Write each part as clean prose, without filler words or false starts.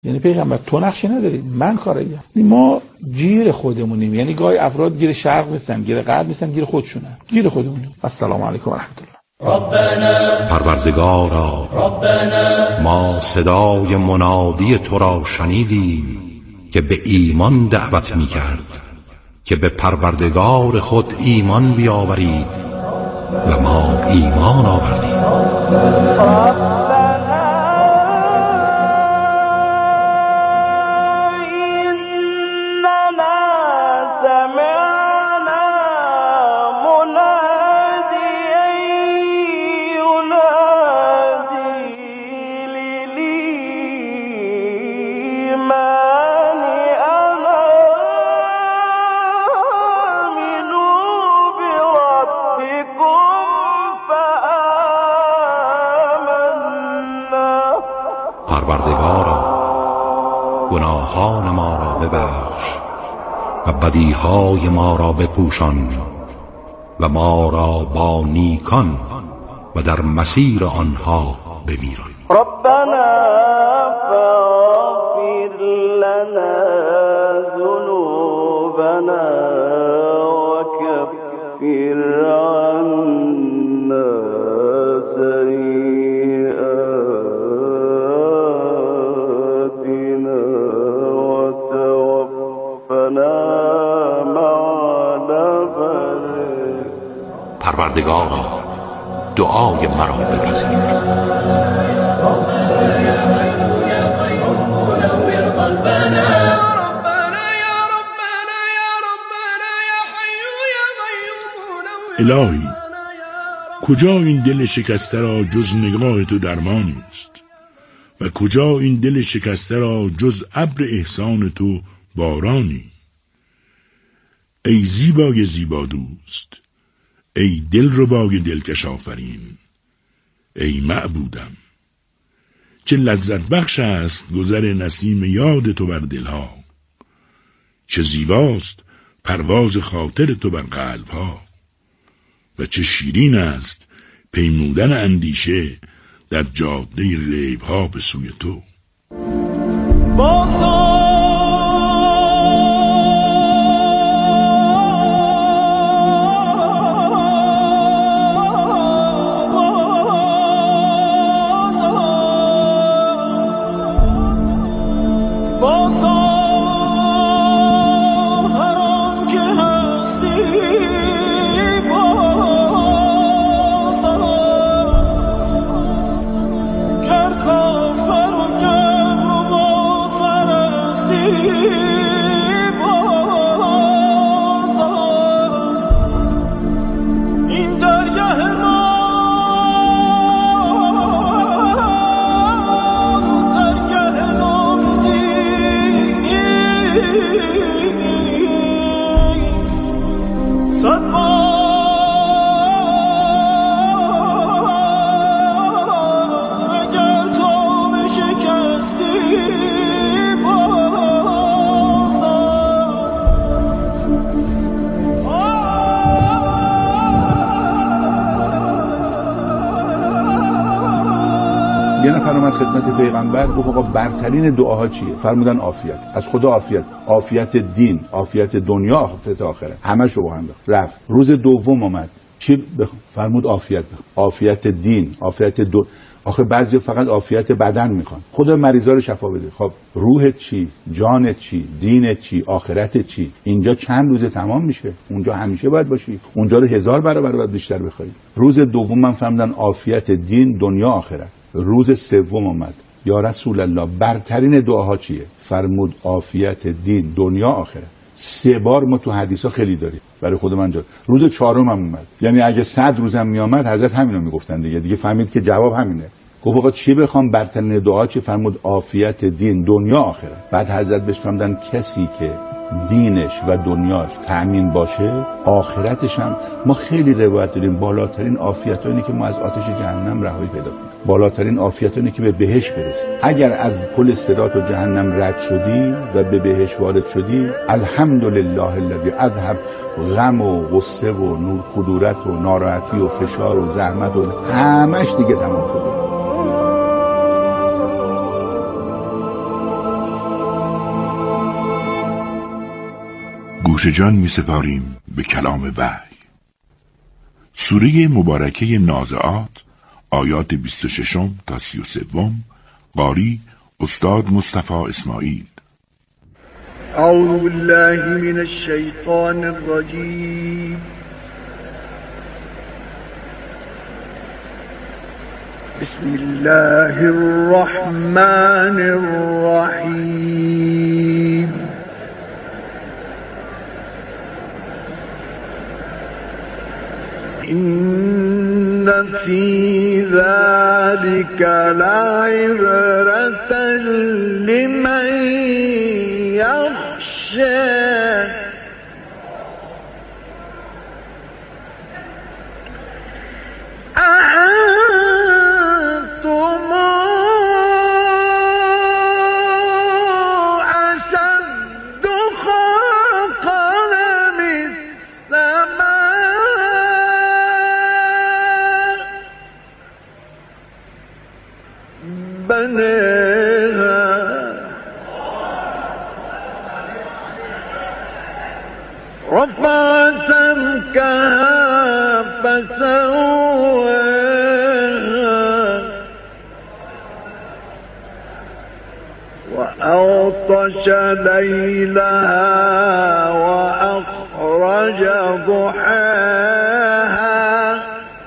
یعنی پیغمبر تو نقشی نداری، من کاریم. ما گیر خودمونیم، یعنی گاهی افراد گیر شرق نیستن، گیر غرب نیستن، گیر خودشونن، گیر خودمونیم. السلام علیکم و رحمت الله. پروردگارا ما صدای منادی تو را شنیدیم که به ایمان دعوت می کرد که به پروردگار خود ایمان بیاورید و ما ایمان آوردیم. پروردگارا گناهان ما را ببخش و بدیهای ما را بپوشان و ما را با نیکان و در مسیر آنها بمیران. ربنا فاغفر لنا ذنوبنا وكفر عنا سيئاتنا وتوفنا مع الأبرار. پروردگارا دعای مرا بپذیر. الهی کجا این دل شکسته را جز نگاه تو درمانی است و کجا این دل شکسته را جز ابر احسان تو بارانی. ای زیبای زیبا دوست، ای دلربای دلکش آفرین، ای معبودم چه لذت بخش است گذر نسیم یاد تو بر دلها، چه زیباست پرواز خاطر تو بر قلبها و چه شیرین است پیمودن اندیشه در جاده غیبها به سوی تو. یه نفر اومد خدمت پیغمبر گفت آقا برترین دعاها چیه؟ فرمودن عافیت، از خدا عافیت، عافیت دین، عافیت دنیا، عافیت آخرت، همه‌شو با هم رفت. روز دوم اومد چی فرمود؟ عافیت بخون، عافیت دین، عافیت آخه بعضی فقط عافیت بدن میخوان. خدا مریضا رو شفا بده. خب روحت چی؟ جانت چی؟ دینت چی؟ آخرتت چی؟ اینجا چند روز تمام میشه؟ اونجا همیشه باید باشی. اونجا رو 1000 برابر باید بیشتر بخوای. روز دوم من فهمیدم عافیت دین، دنیا، آخرت. روز سوم اومد یا رسول الله برترین دعاها چیه؟ فرمود عافیت دین، دنیا، آخرت. 3 بار ما تو حدیثا خیلی داریم برای خود من جا. روز 4م هم اومد، یعنی اگه 100 روزم میامد حضرت همینو میگفتن دیگه فهمید که جواب همینه. گفت آقا چی بخوام؟ برترین دعا چی؟ فرمود عافیت دین، دنیا، آخرت. بعد حضرت بهش فرمودن کسی که دینش و دنیاش تأمین باشه آخرتش هم. ما خیلی روایت داریم بالاترین عافیت اینه که ما از آتش جهنم رهایی پیدا کنیم، بالاترین عافیت اینه که به بهشت برسیم. اگر از پل صراط و جهنم رد شدی و به بهشت وارد شدی، الحمدلله الذی اذهب غم و غصه و نور کدورت و ناراحتی و فشار و زحمت و همش دیگه تمام شده. گوش جان می سپاریم به کلام وحی. سوره مبارکه نازعات، آیات 26 تا 33. قاری استاد مصطفی اسماعیل. اعوذ بالله من الشیطان الرجیم. بسم الله الرحمن الرحیم. إن في ذلك لعبرة لمن يخشى. رفع سمكها فسواها وأغطش ليلها وأخرج ضحاها.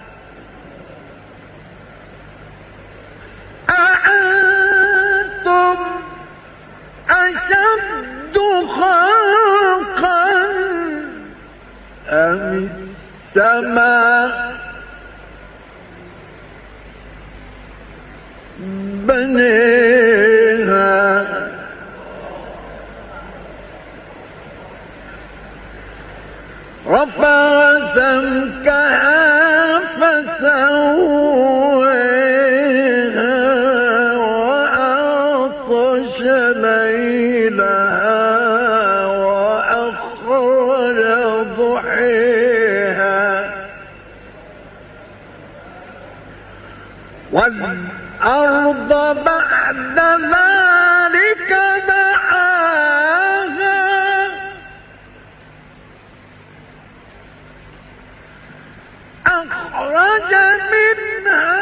أأنتم أشد خلقا أم السماء بنيها رفع سمكها فسواها وأغطش ليلها وأخرج ضحاها والأرض بعد ذلك دحاها أخرج منها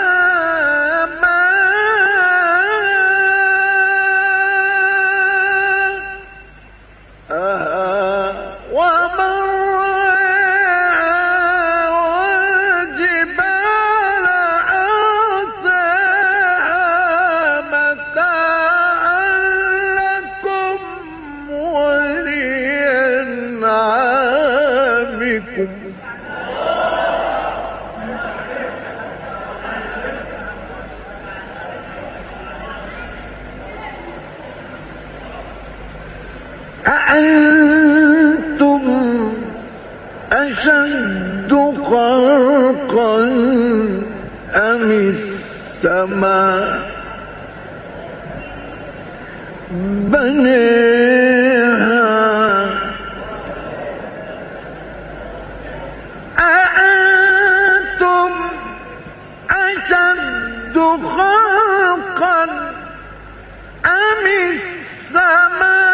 ماءها ومرعاها والجبال أرساها متاعا لكم ولأنعامكم. أأنتم أشد خلقا أم السماء بنيها. أأنتم أشد خلقا أم السماء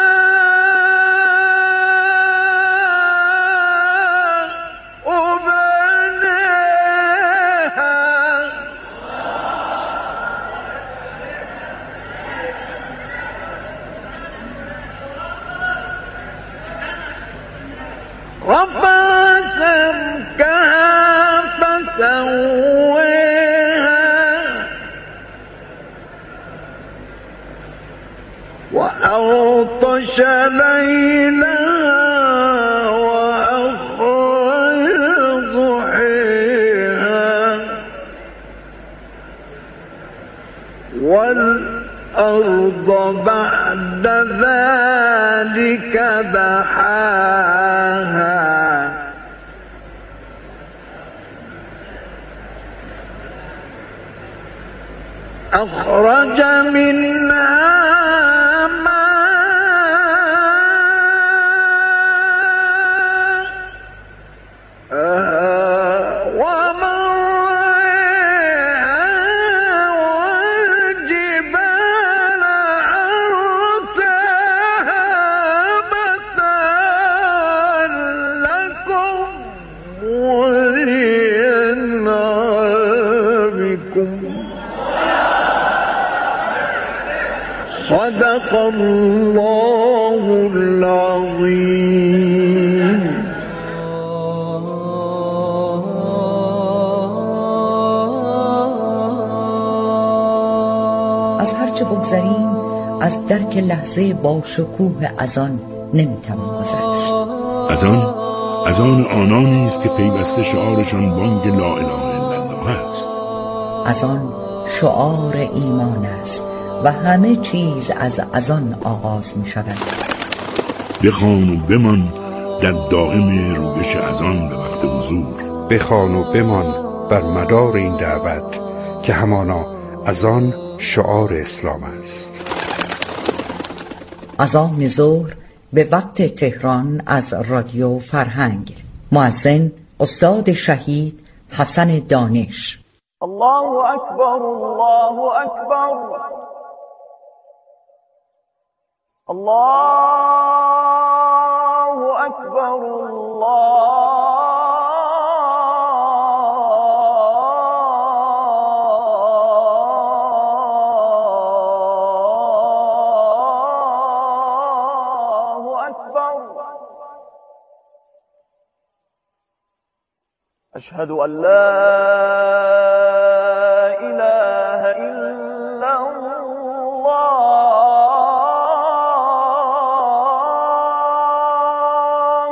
رفع سمكها فسواها وأغطش ليلها وأخرج ضحاها والأرض بعد ذلك دحاها أخرج منها ماءها ومرعاها والجبال أرساها متاعا صدق الله العظیم. از هرچه بگذریم از درک لحظه با شکوه اذان نمیتوان گذشت. اذان آنانی است که پیوسته شعارشان بانگ لا اله الا الله است. اذان شعار ایمان است و همه چیز از اذان آغاز می شود. بخوان و بمان در دائم رویش اذان به وقت حضور. بخوان و بمان بر مدار این دعوت که همانا اذان شعار اسلام است. اذان ظهر به وقت تهران از رادیو فرهنگ. مؤذن استاد شهید حسن دانش. الله اکبر، الله اکبر، الله اکبر، الله اکبر. اشهد ان لا اله الا الله.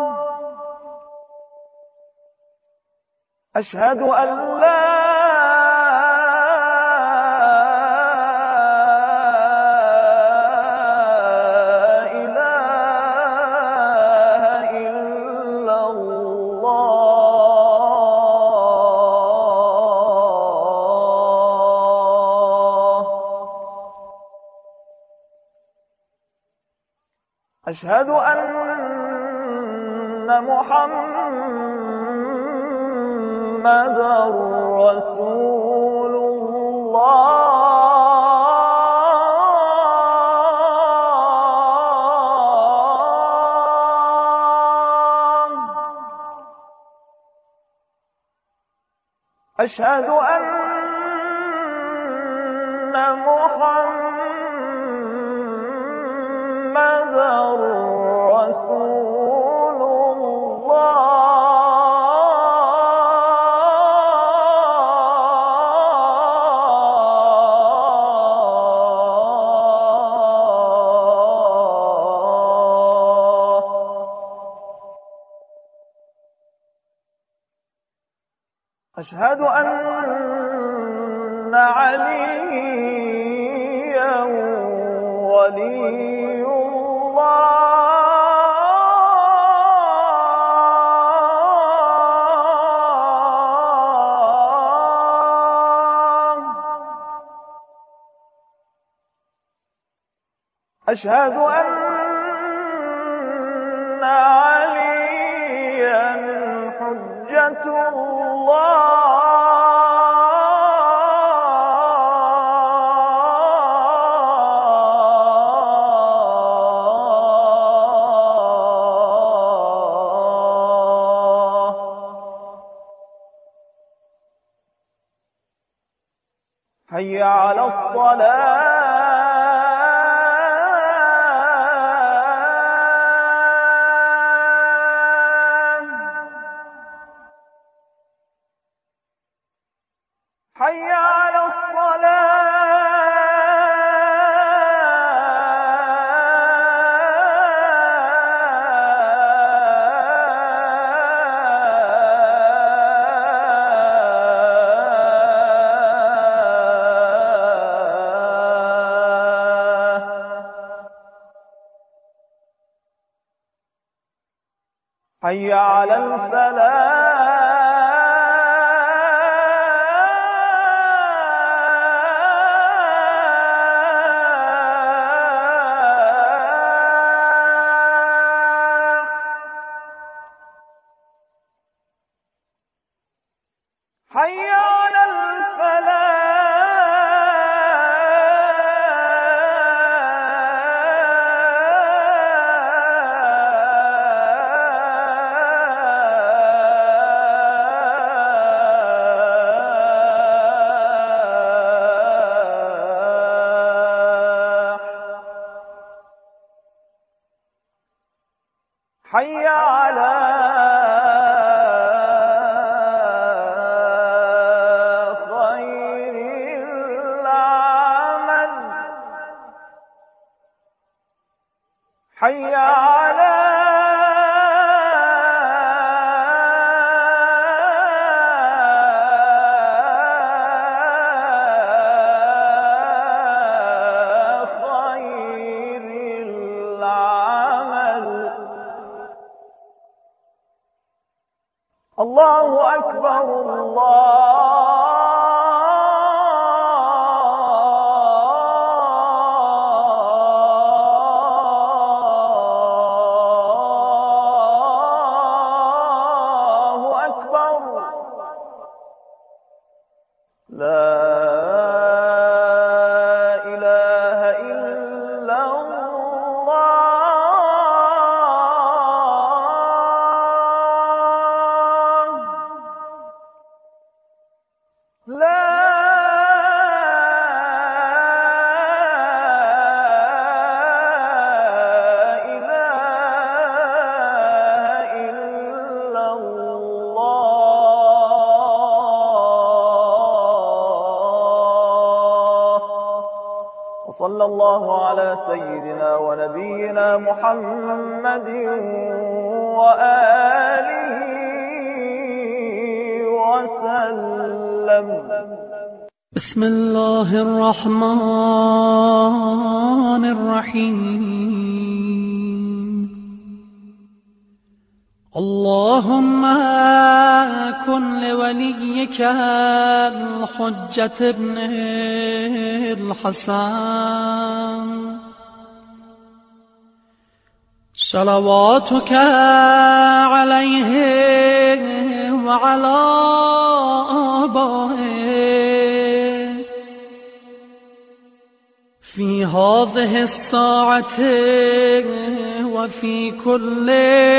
اشهد ان لا اله الا الله. اشهد ان محمد رسول الله. اشهد ان محمد رسول الله. اشهد ان عليا ولي الله. اشهد ان عليا حجة الله. حي على الصلاة. حي على حي على الفلاح. حي على الفلاح. حي على خير العمل حي على الله أكبر الله أكبر لا إله إلا لا إله إلا الله وصلى الله على سيدنا ونبينا محمد وآله وسلم بسم الله الرحمن الرحيم اللهم كن لوليك الحجة ابن الحسن صلواتك عليه وعلى آبائه في هذه الساعة وفي كل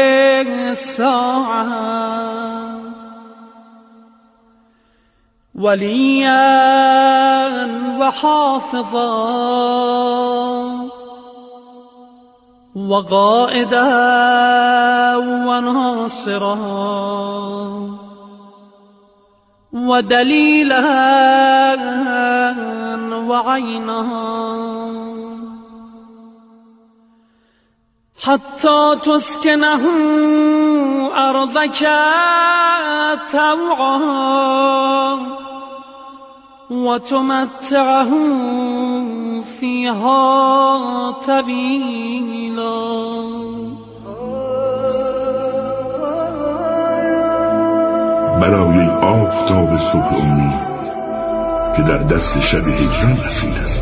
ساعة وليا وحافظا وقائدا وناصرا ودليلا وعينا حتى تسكنه أرضك طوعا وتمتعه فيها طويلا برای آفتاب صبح امید که در دست شب هجران اسیر است.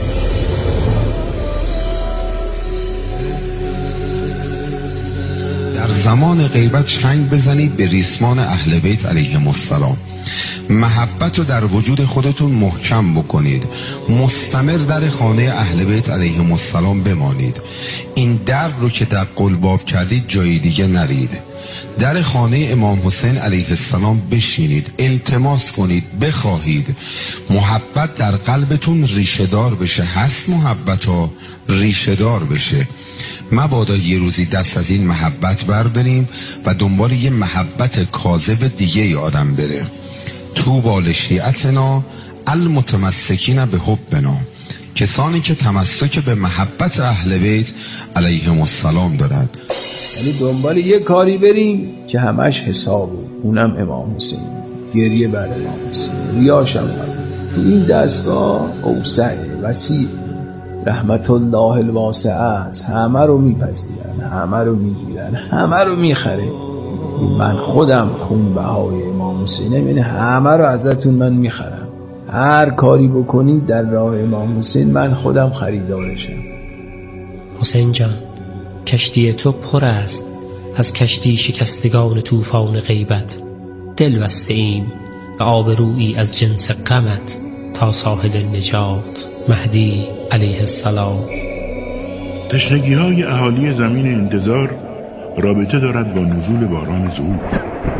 در زمان غیبت چنگ بزنید به ریسمان اهل بیت علیهم السلام. محبت رو در وجود خودتون محکم بکنید. مستمر در خانه اهل بیت علیهم السلام بمانید. این در رو که در قلباب کردید جای دیگه نرید. در خانه امام حسین علیه السلام بشینید، التماس کنید، بخواهید محبت در قلبتون ریشه دار بشه. هست محبت ها ریشه دار بشه. مبادا یه روزی دست از این محبت برداریم و دنبال یه محبت کاذب دیگه ی آدم بره. طوبی لشیعتنا المتمسکین به حبنا، کسانی که تمسک به محبت اهل بیت علیهم السلام دارند. یعنی دنبال یه کاری بریم که همش حسابه، اونم امام حسین، گریه بر امام حسین، ریاش هم تو این دستگاه اوسعه، وسیع، رحمت الله الواسعه است. همه رو میپذیرن، همه رو میگیرن، همه رو میخره. من خودم خونبهای امام حسینم، یعنی همه رو ازتون من میخرم. هر کاری بکنید در راه امام حسین من خودم خریدارشم. حسین جان، کشتی تو پر است از کشتی شکستگان طوفان غیبت. دل بسته ایم و آبرویی از جنس غمت تا ساحل نجات. مهدی علیه السلام. تشنگی های اهالی زمین انتظار رابطه دارد با نزول باران ظهور.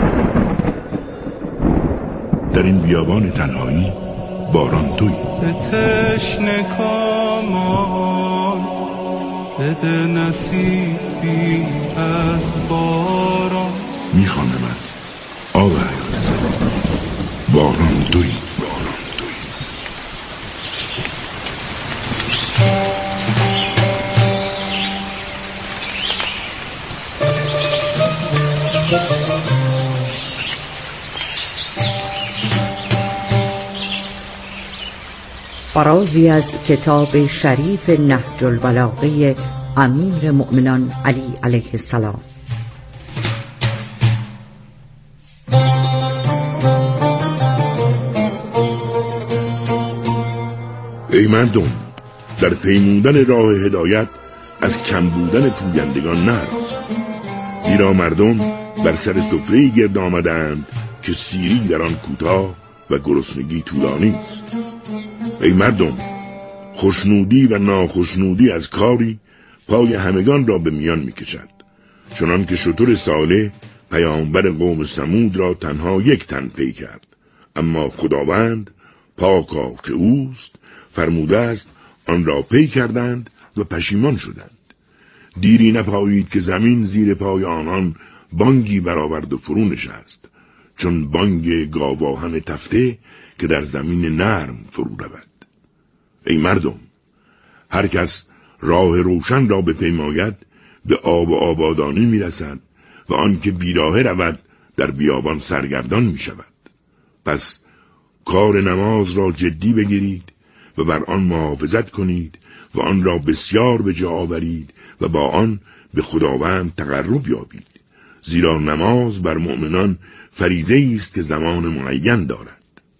در این بیابان تنهایی باران تویی. به تشنه کامان بده نصیبی از باران. میخوانمت آب حیات، باران دوی. فرازی از کتاب شریف نهج البلاغه امیر مؤمنان علی علیه السلام. ای مردم، در پیمودن راه هدایت از کم بودن پویندگان نرس، زیرا مردم بر سر سفره‌ای گرد آمدند که سیری در آن کوتاه و گرسنگی طولانی است. ای مردم، خوشنودی و ناخوشنودی از کاری پای همگان را به میان میکشد، چنان که شتر صالح پیامبر قوم ثمود را تنها یک تن پی کرد، اما خداوند پاکا که اوست فرموده است آن را پی کردند و پشیمان شدند. دیری نپایید که زمین زیر پای آنان بانگی برآورد و فرو نشست، چون بانگ گاواهن تفته که در زمین نرم فرو رود. ای مردم، هر کس راه روشن را بپیماید به آب و آبادانی میرسد و آن که بیراه رود در بیابان سرگردان می شود. پس کار نماز را جدی بگیرید و بر آن محافظت کنید و آن را بسیار به جا آورید و با آن به خداوند تقرب یابید، زیرا نماز بر مؤمنان فریضه است که زمان معین دارد.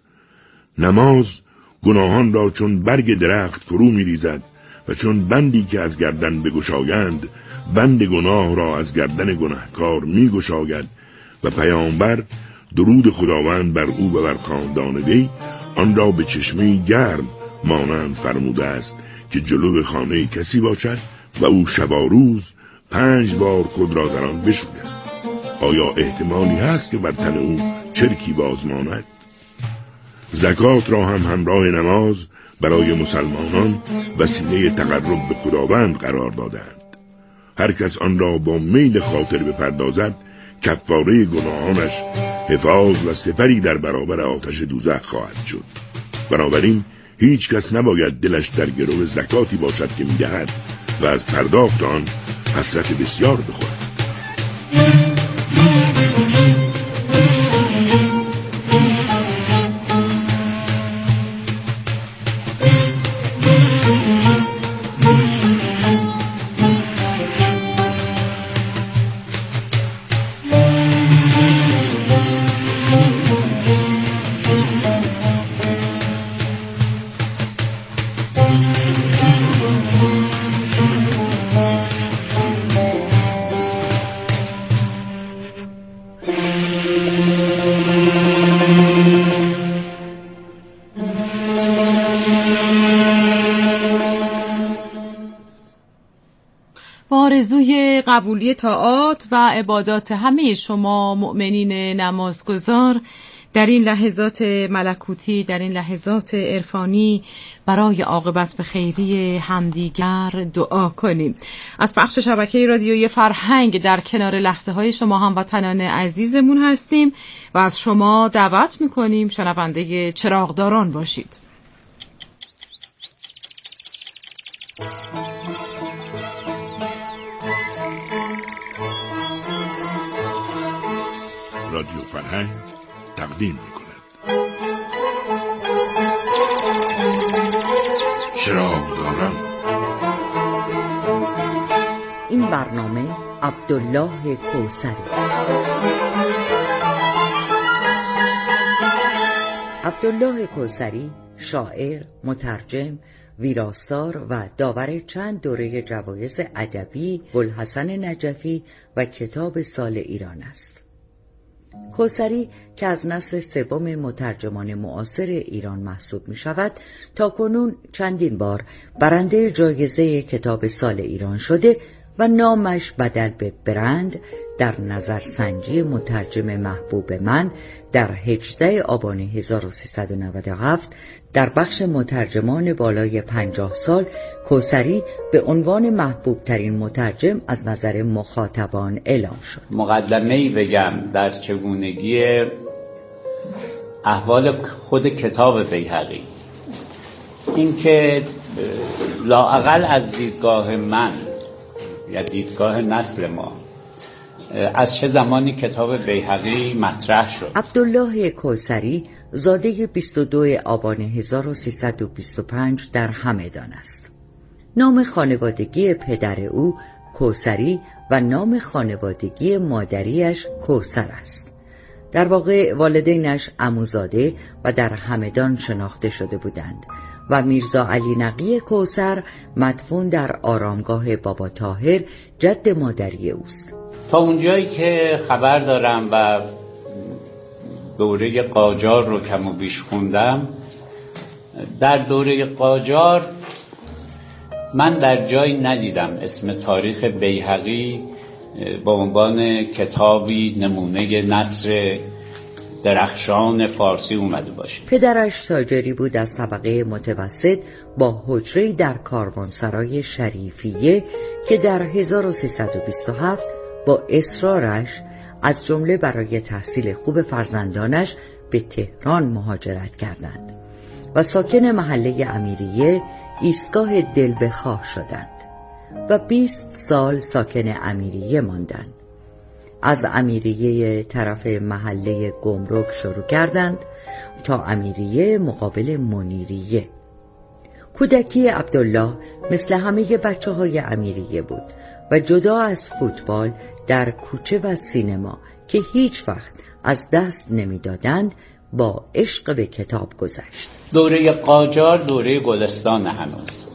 نماز گناهان را چون برگ درخت فرو می ریزد و چون بندی که از گردن بگشایند بند گناه را از گردن گناهکار می گشاید و پیامبر درود خداوند بر او و بر خاندان وی آن را به چشمه گرم مانند فرموده است که جلو خانه کسی باشد و او شب روز 5 بار خود را در آن بشوید. آیا احتمالی هست که بر تن او چرکی باز ماند؟ زکات را هم همراه نماز برای مسلمانان وسیله تقرب به خداوند قرار دادند. هر کس آن را با میل خاطر بپردازد کفاره گناهانش حفاظ و سپری در برابر آتش دوزخ خواهد شد. بنابراین هیچ کس نباید دلش در گرو زکاتی باشد که می‌دهد و از پرداخت آن حسرت بسیار بخورد. آرزوی قبولی طاعات و عبادات همه شما مؤمنین نمازگزار در این لحظات ملکوتی، در این لحظات عرفانی برای عاقبت به خیری همدیگر دعا کنیم. از پخش شبکه رادیویی فرهنگ در کنار لحظه های شما هموطنان عزیزمون هستیم و از شما دعوت میکنیم شنونده چراغداران باشید. رادیو فرهنگ تقدیم می‌کند چراغداران. این برنامه عبدالله کوثری. عبدالله کوثری شاعر، مترجم، ویراستار و داور چند دوره جوایز ادبی بوالحسن نجفی و کتاب سال ایران است. کوثری که از نسل سوم مترجمان معاصر ایران محسوب می شود، تا کنون چندین بار برنده جایزه کتاب سال ایران شده و نامش بدل به برند در نظرسنجی مترجم محبوب من در 18 آبان 1397 در بخش مترجمان بالای 50 سال کوثری به عنوان محبوب ترین مترجم از نظر مخاطبان اعلام شد. مقدمه‌ای بگم در چگونگی احوال خود کتاب بیهقی، این که لااقل از دیدگاه من یا دیدگاه نسل ما از چه زمانی کتاب بیهقی مطرح شد. عبدالله کوثری زاده 22 آبان 1325 در همدان است. نام خانوادگی پدر او کوثری و نام خانوادگی مادریش کوثر است. در واقع والدینش عموزاده و در همدان شناخته شده بودند و میرزا علی نقی کوثر مدفون در آرامگاه بابا طاهر جد مادری اوست. تا اونجایی که خبر دارم و دوره قاجار رو کم و بیش خوندم، در دوره قاجار من در جایی ندیدم اسم تاریخ بیهقی با عنوان کتابی نمونه نثر درخشان فارسی اومده باشه. پدرش تاجری بود از طبقه متوسط با حجره در کاروانسرای شریفیه که در 1327 با اصرارش از جمله برای تحصیل خوب فرزندانش به تهران مهاجرت کردند و ساکن محله امیریه ایستگاه دلبخواه شدند و 20 سال ساکن امیریه ماندند. از امیریه طرف محله گمرک شروع کردند تا امیریه مقابل منیریه. کودکی عبدالله مثل همه بچه‌های امیریه بود و جدا از فوتبال در کوچه و سینما که هیچ وقت از دست نمی‌دادند با عشق به کتاب گذشت. دوره قاجار دوره گلستان هنوز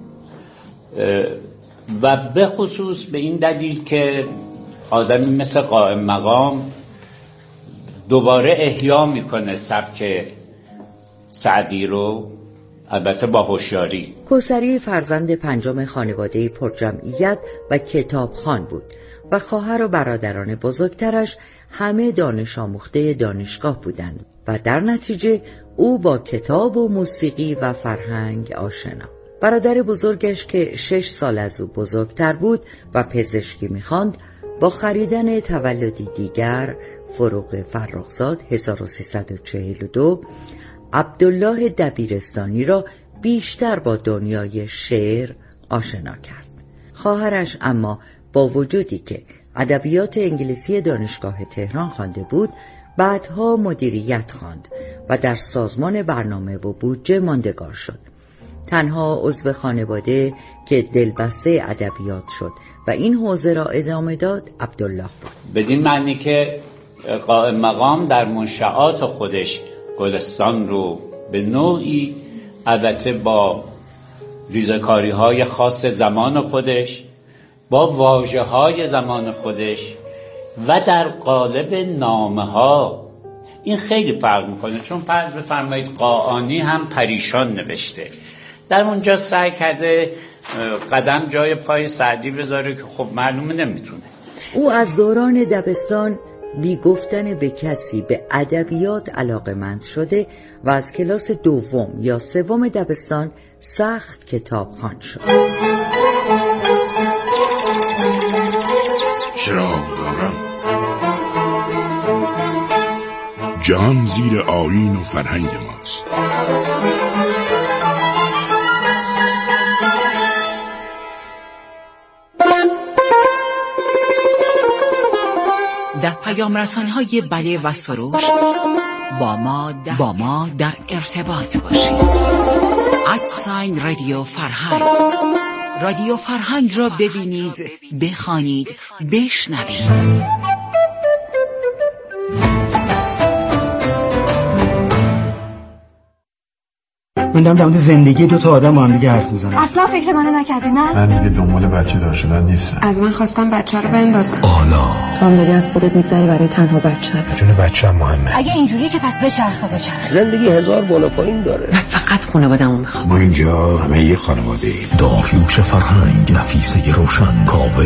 و به خصوص به این دلیل که آدمی مثل قائم مقام دوباره احیا میکنه سبک سعدی رو، البته با هوشیاری. کوثری فرزند پنجم خانواده پرجمعیت و کتابخوان بود و خواهر و برادران بزرگترش همه دانش آموخته دانشگاه بودند و در نتیجه او با کتاب و موسیقی و فرهنگ آشنا. برادر بزرگش که 6 سال از او بزرگتر بود و پزشکی می‌خواند، با خریدن تولدی دیگر فروغ فرخزاد 1342 عبدالله دبیرستانی را بیشتر با دنیای شعر آشنا کرد. خواهرش اما با وجودی که ادبیات انگلیسی دانشگاه تهران خوانده بود، بعدها مدیریت خواند و در سازمان برنامه و بودجه ماندگار شد. تنها عضو خانواده که دلبسته ادبیات شد و این حوزه را ادامه داد عبدالله بود. بدین معنی که قائم مقام در منشآت خودش گلستان رو به نوعی، البته با ریزکاری‌های خاص زمان خودش، با واژه‌های زمان خودش و در قالب نامه‌ها، این خیلی فرق میکنه. چون فرض بفرمایید قاآنی هم پریشان نوشته، در اونجا سعی کرده قدم جای پای سعدی بذاره که خب معلومه نمیتونه. او از دوران دبستان بی گفتن به کسی به ادبیات علاقه‌مند شده و از کلاس 2 یا 3 دبستان سخت کتابخوان شد. چراغ دارم، جهان زیر آیین و فرهنگ ماست. در پیام رسان‌های بله و سروش با ما در ارتباط باشید. @رادیو فرهنگ. رادیو فرهنگ را ببینید، بخوانید، بشنوید. من دارم در مورد زندگی 2 آدم با هم دیگه حرف میزنم. اصلا فکر منو نکردی نه؟ من دیگه دنبال بچه دار شدن نیستم. از من خواستم بچه رو بندازم. آلا تو هم داری از خودت میگذری برای تنها بچه. جون بچه‌م مهمه. اگه اینجوریه که پس بچرخ تا بچرخ. زندگی 1000 بالا پایین داره. من فقط خانواده‌مو میخوام. ما اینجا همه یه خانواده ایم. داریوش فرهنگ، نفیسه روشن، کاوه